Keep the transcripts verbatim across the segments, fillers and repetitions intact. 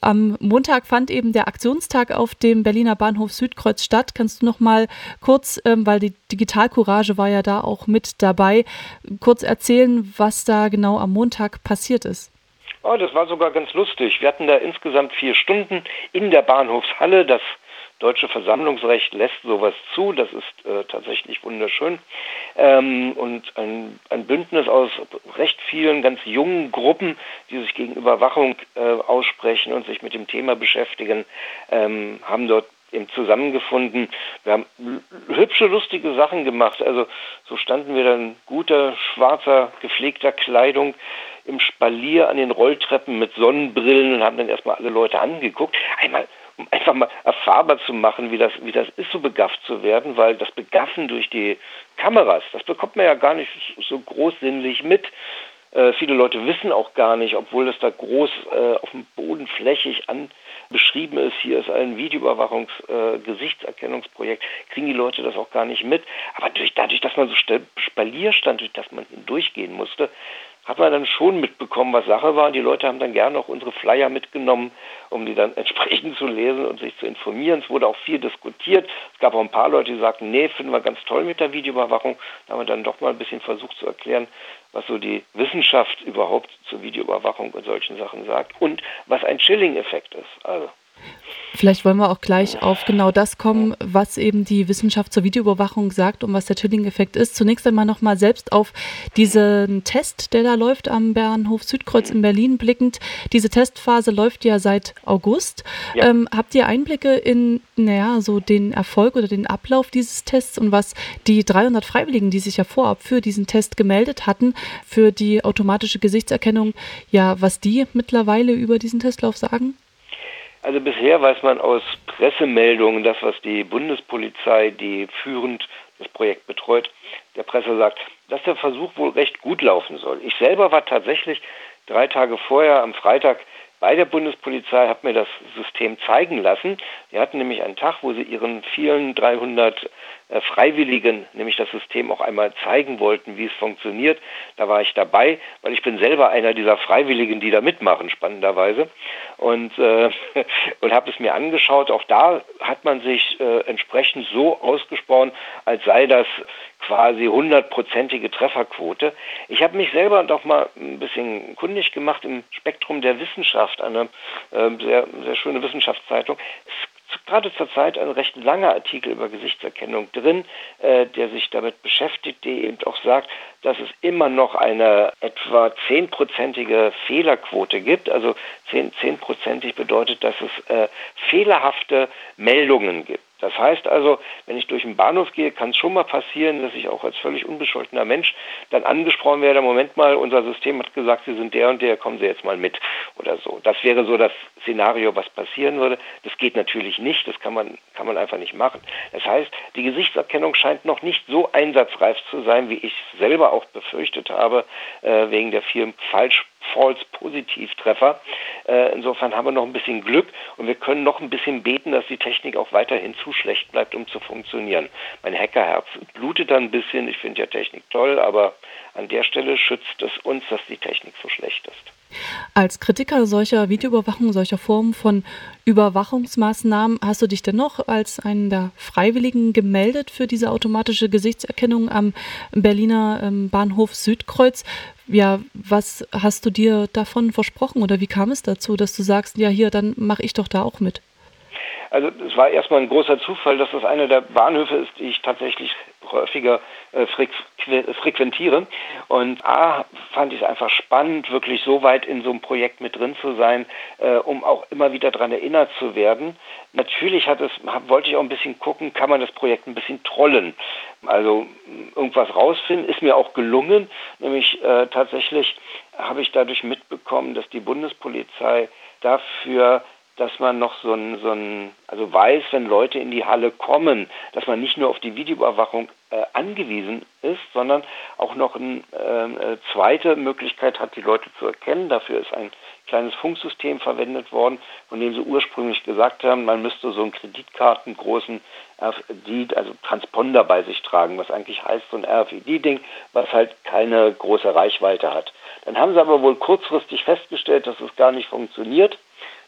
Am Montag fand eben der Aktionstag auf dem Berliner Bahnhof Südkreuz statt. Kannst du noch mal kurz, ähm, weil die Digitalcourage war ja da auch mit dabei, kurz erzählen, was da genau am Montag passiert ist? Oh, das war sogar ganz lustig. Wir hatten da insgesamt vier Stunden in der Bahnhofshalle. Das deutsche Versammlungsrecht lässt sowas zu. Das ist äh, tatsächlich wunderschön. Ähm, und ein, ein Bündnis aus recht vielen ganz jungen Gruppen, die sich gegen Überwachung äh, aussprechen und sich mit dem Thema beschäftigen, ähm, haben dort eben zusammengefunden. Wir haben hübsche, lustige Sachen gemacht. Also so standen wir dann guter, schwarzer, gepflegter Kleidung im Spalier an den Rolltreppen mit Sonnenbrillen und haben dann erstmal alle Leute angeguckt. Einmal, um einfach mal erfahrbar zu machen, wie das, wie das ist, so begafft zu werden, weil das Begaffen durch die Kameras, das bekommt man ja gar nicht so großsinnlich mit. Äh, viele Leute wissen auch gar nicht, obwohl das da groß äh, auf dem Boden flächig an beschrieben ist, hier ist ein Videoüberwachungs-Gesichtserkennungsprojekt, äh, kriegen die Leute das auch gar nicht mit. Aber durch, dadurch, dass man so Spalier stand, durch das man hindurchgehen musste, hat man dann schon mitbekommen, was Sache war. Und die Leute haben dann gerne auch unsere Flyer mitgenommen, um die dann entsprechend zu lesen und sich zu informieren. Es wurde auch viel diskutiert. Es gab auch ein paar Leute, die sagten, nee, finden wir ganz toll mit der Videoüberwachung. Da haben wir dann doch mal ein bisschen versucht zu erklären, was so die Wissenschaft überhaupt zur Videoüberwachung und solchen Sachen sagt und was ein Chilling-Effekt ist. Also Vielleicht wollen wir auch gleich auf genau das kommen, was eben die Wissenschaft zur Videoüberwachung sagt und was der Chilling-Effekt ist. Zunächst einmal nochmal selbst auf diesen Test, der da läuft am Bahnhof Südkreuz in Berlin blickend. Diese Testphase läuft ja seit August. Ja. Ähm, habt ihr Einblicke in, naja, so den Erfolg oder den Ablauf dieses Tests und was die dreihundert Freiwilligen, die sich ja vorab für diesen Test gemeldet hatten, für die automatische Gesichtserkennung, ja, was die mittlerweile über diesen Testlauf sagen? Also bisher weiß man aus Pressemeldungen, das, was die Bundespolizei, die führend das Projekt betreut, der Presse sagt, dass der Versuch wohl recht gut laufen soll. Ich selber war tatsächlich drei Tage vorher am Freitag bei der Bundespolizei, habe mir das System zeigen lassen. Die hatten nämlich einen Tag, wo sie ihren vielen dreihundert äh, Freiwilligen nämlich das System auch einmal zeigen wollten, wie es funktioniert. Da war ich dabei, weil ich bin selber einer dieser Freiwilligen, die da mitmachen, spannenderweise. Und, äh, und habe es mir angeschaut. Auch da hat man sich äh, entsprechend so ausgesprochen, als sei das quasi hundertprozentige Trefferquote. Ich habe mich selber doch mal ein bisschen kundig gemacht im Spektrum der Wissenschaft, eine äh, sehr, sehr schöne Wissenschaftszeitung. Es ist gerade zur Zeit ein recht langer Artikel über Gesichtserkennung drin, äh, der sich damit beschäftigt, der eben auch sagt, dass es immer noch eine etwa zehnprozentige Fehlerquote gibt. Also zehnprozentig bedeutet, dass es äh, fehlerhafte Meldungen gibt. Das heißt also, wenn ich durch den Bahnhof gehe, kann es schon mal passieren, dass ich auch als völlig unbescholtener Mensch dann angesprochen werde, Moment mal, unser System hat gesagt, Sie sind der und der, kommen Sie jetzt mal mit oder so. Das wäre so das Szenario, was passieren würde. Das geht natürlich nicht, das kann man, kann man einfach nicht machen. Das heißt, die Gesichtserkennung scheint noch nicht so einsatzreif zu sein, wie ich selber auch befürchtet habe, äh, wegen der vielen falsch False-Positivtreffer. Äh, insofern haben wir noch ein bisschen Glück und wir können noch ein bisschen beten, dass die Technik auch weiterhin zu schlecht bleibt, um zu funktionieren. Mein Hackerherz blutet dann ein bisschen. Ich finde ja Technik toll, aber an der Stelle schützt es uns, dass die Technik so schlecht ist. Als Kritiker solcher Videoüberwachung, solcher Formen von Überwachungsmaßnahmen, hast du dich dennoch als einen der Freiwilligen gemeldet für diese automatische Gesichtserkennung am Berliner ähm, Bahnhof Südkreuz? Ja, was hast du dir davon versprochen oder wie kam es dazu, dass du sagst, ja hier, dann mache ich doch da auch mit? Also es war erstmal ein großer Zufall, dass das einer der Bahnhöfe ist, die ich tatsächlich häufiger äh, frequ- frequentiere. Und A, fand ich es einfach spannend, wirklich so weit in so einem Projekt mit drin zu sein, äh, um auch immer wieder daran erinnert zu werden. Natürlich hat es, hab, wollte ich auch ein bisschen gucken, kann man das Projekt ein bisschen trollen. Also irgendwas rausfinden, ist mir auch gelungen. Nämlich äh, tatsächlich habe ich dadurch mitbekommen, dass die Bundespolizei dafür, dass man noch so ein, so ein, also weiß, wenn Leute in die Halle kommen, dass man nicht nur auf die Videoüberwachung äh, angewiesen ist, sondern auch noch eine äh, zweite Möglichkeit hat, die Leute zu erkennen. Dafür ist ein kleines Funksystem verwendet worden, von dem sie ursprünglich gesagt haben, man müsste so einen kreditkartengroßen R F I D, also Transponder bei sich tragen, was eigentlich heißt so ein R F I D-Ding, was halt keine große Reichweite hat. Dann haben sie aber wohl kurzfristig festgestellt, dass es gar nicht funktioniert.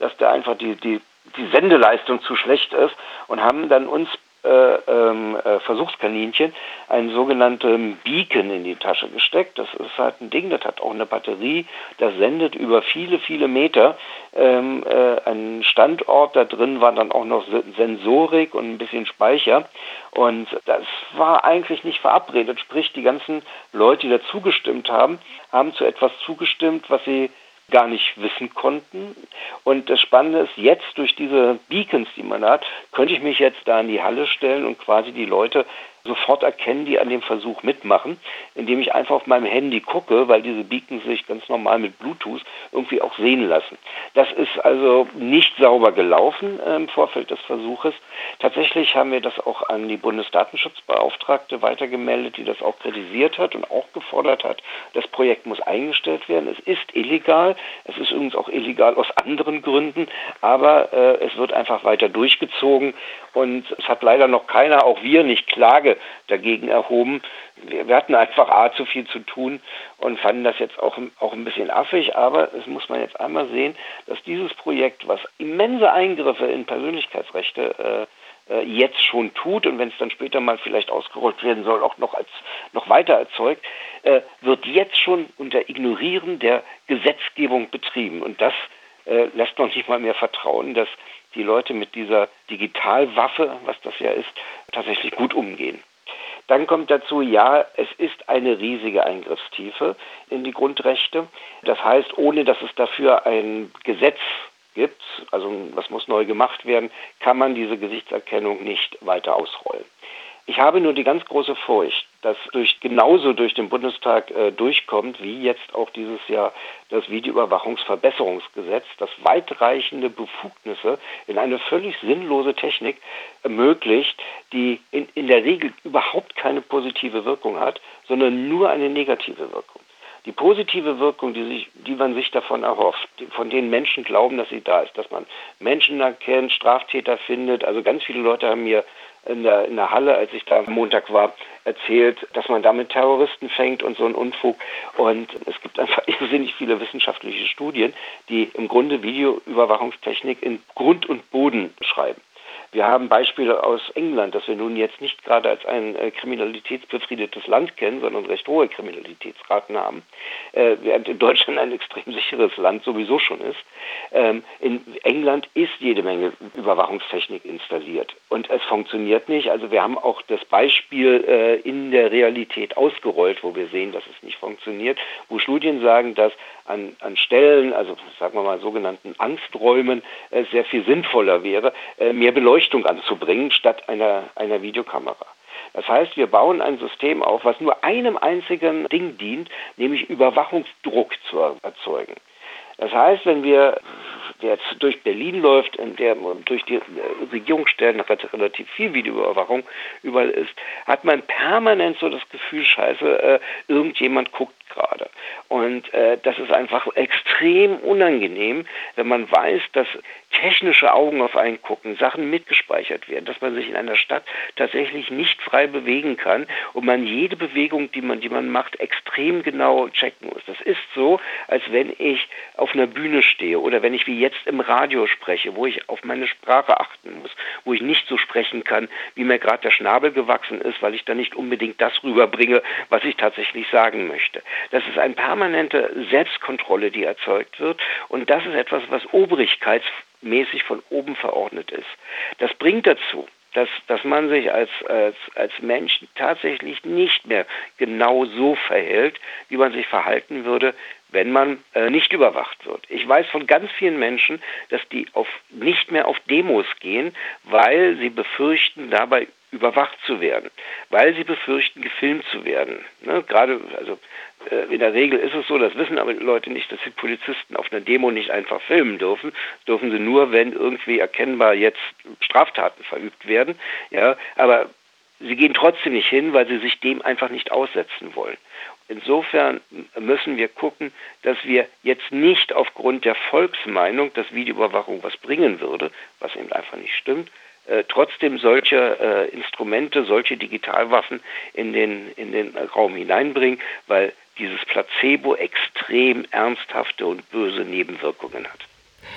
dass da einfach die, die, die Sendeleistung zu schlecht ist und haben dann uns Äh, äh, Versuchskaninchen einen sogenannten Beacon in die Tasche gesteckt. Das ist halt ein Ding, das hat auch eine Batterie, das sendet über viele, viele Meter. Ähm, äh, ein Standort, da drin war dann auch noch Sensorik und ein bisschen Speicher. Und das war eigentlich nicht verabredet. Sprich, die ganzen Leute, die da zugestimmt haben, haben zu etwas zugestimmt, was sie gar nicht wissen konnten. Und das Spannende ist, jetzt durch diese Beacons, die man hat, könnte ich mich jetzt da in die Halle stellen und quasi die Leute sofort erkennen, die an dem Versuch mitmachen, indem ich einfach auf meinem Handy gucke, weil diese Beacons sich ganz normal mit Bluetooth irgendwie auch sehen lassen. Das ist also nicht sauber gelaufen äh, im Vorfeld des Versuches. Tatsächlich haben wir das auch an die Bundesdatenschutzbeauftragte weitergemeldet, die das auch kritisiert hat und auch gefordert hat, das Projekt muss eingestellt werden. Es ist illegal, es ist übrigens auch illegal aus anderen Gründen, aber äh, es wird einfach weiter durchgezogen und es hat leider noch keiner, auch wir nicht, Klage dagegen erhoben. Wir, wir hatten einfach A, zu viel zu tun und fanden das jetzt auch, auch ein bisschen affig, aber es muss man jetzt einmal sehen, dass dieses Projekt, was immense Eingriffe in Persönlichkeitsrechte äh, äh, jetzt schon tut und wenn es dann später mal vielleicht ausgerollt werden soll, auch noch, als, noch weiter erzeugt, äh, wird jetzt schon unter Ignorieren der Gesetzgebung betrieben. Und das äh, lässt noch nicht mal mehr vertrauen, dass die Leute mit dieser Digitalwaffe, was das ja ist, tatsächlich gut umgehen. Dann kommt dazu, ja, es ist eine riesige Eingriffstiefe in die Grundrechte. Das heißt, ohne dass es dafür ein Gesetz gibt, also was muss neu gemacht werden, kann man diese Gesichtserkennung nicht weiter ausrollen. Ich habe nur die ganz große Furcht, dass durch genauso durch den Bundestag äh, durchkommt, wie jetzt auch dieses Jahr das Videoüberwachungsverbesserungsgesetz, das weitreichende Befugnisse in eine völlig sinnlose Technik ermöglicht, die in, in der Regel überhaupt keine positive Wirkung hat, sondern nur eine negative Wirkung. Die positive Wirkung, die, sich, die man sich davon erhofft, die, von denen Menschen glauben, dass sie da ist, dass man Menschen erkennt, Straftäter findet. Also ganz viele Leute haben mir in der, in der Halle, als ich da am Montag war, erzählt, dass man damit Terroristen fängt und so ein Unfug. Und es gibt einfach irrsinnig viele wissenschaftliche Studien, die im Grunde Videoüberwachungstechnik in Grund und Boden schreiben. Wir haben Beispiele aus England, das wir nun jetzt nicht gerade als ein äh, kriminalitätsbefriedetes Land kennen, sondern recht hohe Kriminalitätsraten haben, äh, während in Deutschland ein extrem sicheres Land sowieso schon ist. Ähm, in England ist jede Menge Überwachungstechnik installiert und es funktioniert nicht. Also wir haben auch das Beispiel äh, in der Realität ausgerollt, wo wir sehen, dass es nicht funktioniert, wo Studien sagen, dass an, an Stellen, also sagen wir mal sogenannten Angsträumen, äh, sehr viel sinnvoller wäre, äh, mehr Beleuchtung anzubringen statt einer, einer Videokamera. Das heißt, wir bauen ein System auf, was nur einem einzigen Ding dient, nämlich Überwachungsdruck zu erzeugen. Das heißt, wenn wir der jetzt durch Berlin läuft, in der durch die Regierungsstellen relativ viel Videoüberwachung überall ist, hat man permanent so das Gefühl, scheiße, äh, irgendjemand guckt gerade. Und äh, das ist einfach extrem unangenehm, wenn man weiß, dass technische Augen auf einen gucken, Sachen mitgespeichert werden, dass man sich in einer Stadt tatsächlich nicht frei bewegen kann und man jede Bewegung, die man, die man macht, extrem genau checken muss. Das ist so, als wenn ich auf einer Bühne stehe oder wenn ich wie jetzt im Radio spreche, wo ich auf meine Sprache achten muss, wo ich nicht so sprechen kann, wie mir gerade der Schnabel gewachsen ist, weil ich da nicht unbedingt das rüberbringe, was ich tatsächlich sagen möchte. Das ist eine permanente Selbstkontrolle, die erzeugt wird und das ist etwas, was obrigkeitsmäßig von oben verordnet ist. Das bringt dazu, dass, dass man sich als, als, als Mensch tatsächlich nicht mehr genau so verhält, wie man sich verhalten würde, wenn man äh, nicht überwacht wird. Ich weiß von ganz vielen Menschen, dass die auf, nicht mehr auf Demos gehen, weil sie befürchten, dabei überwacht zu werden, weil sie befürchten, gefilmt zu werden. Ne? Gerade, also äh, in der Regel ist es so, das wissen aber die Leute nicht, dass die Polizisten auf einer Demo nicht einfach filmen dürfen. Das dürfen sie nur, wenn irgendwie erkennbar jetzt Straftaten verübt werden. Ja, aber sie gehen trotzdem nicht hin, weil sie sich dem einfach nicht aussetzen wollen. Insofern müssen wir gucken, dass wir jetzt nicht aufgrund der Volksmeinung, dass Videoüberwachung was bringen würde, was eben einfach nicht stimmt, äh, trotzdem solche äh, Instrumente, solche Digitalwaffen in den, in den Raum hineinbringen, weil dieses Placebo extrem ernsthafte und böse Nebenwirkungen hat.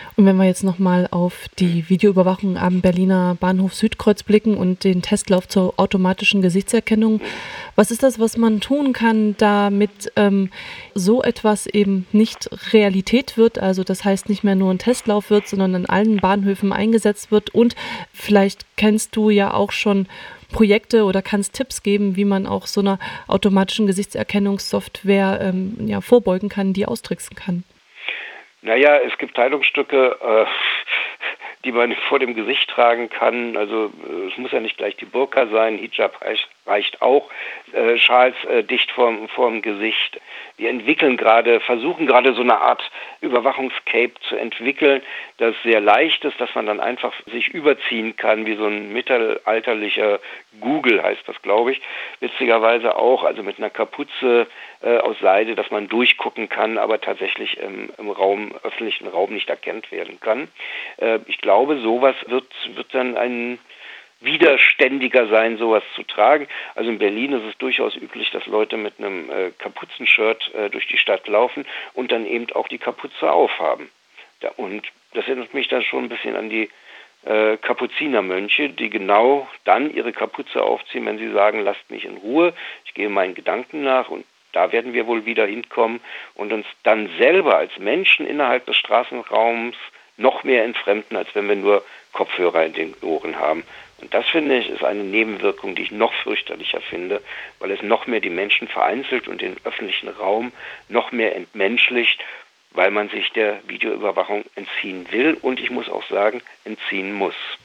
Und wenn wir jetzt nochmal auf die Videoüberwachung am Berliner Bahnhof Südkreuz blicken und den Testlauf zur automatischen Gesichtserkennung, was ist das, was man tun kann, damit ähm, so etwas eben nicht Realität wird, also das heißt nicht mehr nur ein Testlauf wird, sondern an allen Bahnhöfen eingesetzt wird? Und vielleicht kennst du ja auch schon Projekte oder kannst Tipps geben, wie man auch so einer automatischen Gesichtserkennungssoftware ähm, ja, vorbeugen kann, die austricksen kann. Naja, es gibt Kleidungsstücke, äh, die man vor dem Gesicht tragen kann. Also äh, es muss ja nicht gleich die Burka sein, Hijab reicht, reicht auch, äh, Schals äh, dicht vorm, vorm Gesicht. Wir entwickeln gerade, versuchen gerade so eine Art Überwachungscape zu entwickeln, das sehr leicht ist, dass man dann einfach sich überziehen kann, wie so ein mittelalterlicher Google heißt das, glaube ich. Witzigerweise auch, also mit einer Kapuze äh, aus Seide, dass man durchgucken kann, aber tatsächlich im, im Raum, öffentlichen Raum nicht erkannt werden kann. Äh, ich glaube, sowas wird, wird dann ein widerständiger sein, sowas zu tragen. Also in Berlin ist es durchaus üblich, dass Leute mit einem äh, Kapuzenshirt äh, durch die Stadt laufen und dann eben auch die Kapuze aufhaben. Da, und das erinnert mich dann schon ein bisschen an die äh, Kapuzinermönche, die genau dann ihre Kapuze aufziehen, wenn sie sagen, lasst mich in Ruhe, ich gehe meinen Gedanken nach, und da werden wir wohl wieder hinkommen und uns dann selber als Menschen innerhalb des Straßenraums noch mehr entfremden, als wenn wir nur Kopfhörer in den Ohren haben. Und das, finde ich, ist eine Nebenwirkung, die ich noch fürchterlicher finde, weil es noch mehr die Menschen vereinzelt und den öffentlichen Raum noch mehr entmenschlicht, weil man sich der Videoüberwachung entziehen will und ich muss auch sagen, entziehen muss.